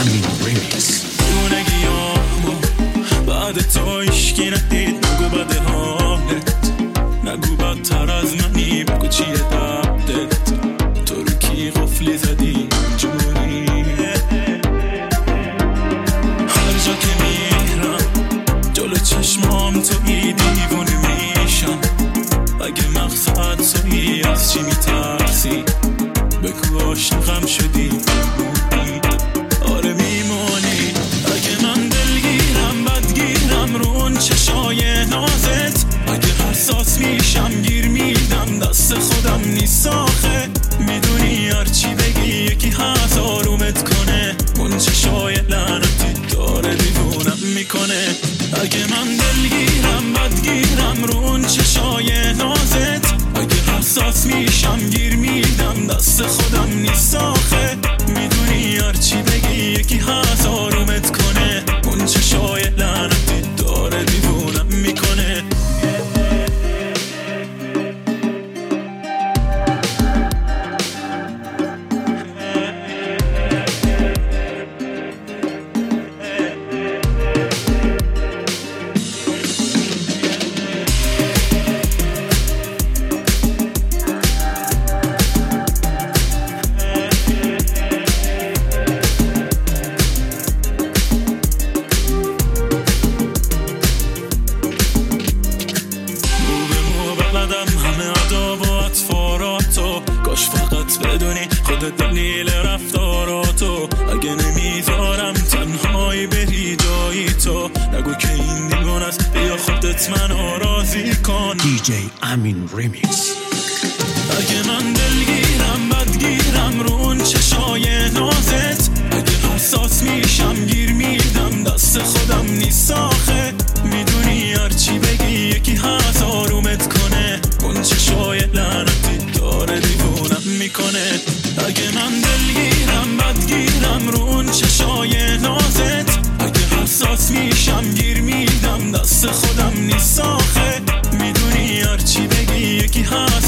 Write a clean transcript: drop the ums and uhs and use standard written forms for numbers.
امین ریمیکس. دیونگیامو بعد تو عشقی ندید، نگو بده حالت، نگو بدتر از منی، بگو چیه دردت، تو رو کی قفلی زدی جونی. هر جا که میرم جلو چشمام توی دیوونه میشم، اگه مقصد توی از چی میترسی، بگو عاشقم شدی آره میمونی. اگه من دلگیرم بدگیرم رو اون چشای نازت، اگه حساس میشم گیر میدم دست خودم نیست آخه، میدونی هرچی بگی یکی هزارومت کنه، اون چشای لعنتی داره دیوونم میکنه. اگه من دلگیرم بدگیرم رو اون چشای نازت، اگه حساس میشم گیر میدم دست خودم نیست آخه، میدونی هرچی بگی یکی هزارومت کنه، اون چشای لعنتی داره دیوونم میکنه. همه عداب و اطفاراتو، کاش فقط بدونی خودت دلیل رفتاراتو، اگه نمیذارم تنهایی بری جایی تو، نگو که این دیوان است بیا خودت منو راضی کن. دی جی امین ریمیکس. اگه من دلگیرم بدگیرم رو اون چشای نازت، اگه حساس میشم گیر میدم دست خودم نیست آخه، میدونی هرچی بگی یکی هزارومت کنه، اون چشای لعنتی داره دیوونم میکنه. اگه من دلگیرم بدگیرم رو اون چشای نازت، اگه حساس میشم گیر میدم دست خودم نیست آخه، میدونی هرچی بگی یکی